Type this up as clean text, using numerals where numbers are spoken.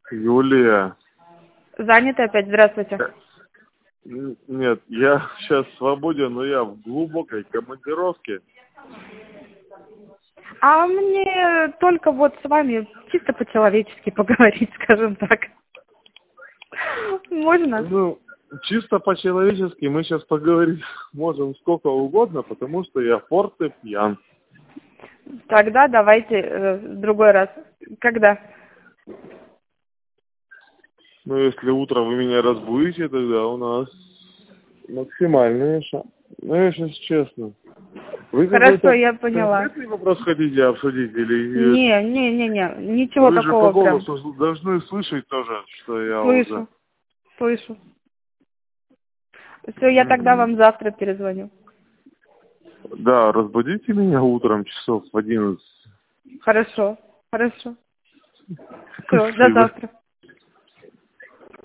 Юлия. Заняты опять? Здравствуйте. Нет, я сейчас свободен, но я в глубокой командировке. А мне только вот с вами чисто по-человечески поговорить, скажем так. Можно? Ну, чисто по-человечески мы сейчас поговорить можем сколько угодно, потому что я пьян. Тогда давайте в другой раз. Когда? Ну, если утром вы меня разбудите, тогда у нас максимальный шанс. Ну, я сейчас честно. Вы Хорошо, я поняла. конкретный вопрос хотите обсудить или... Не, ничего Вы же такого по прям. голосу должны слышать тоже, что я уже... Слышу. Все, я тогда вам завтра перезвоню. Да, разбудите меня утром часов в 11. Хорошо. Все, до Спасибо. завтра.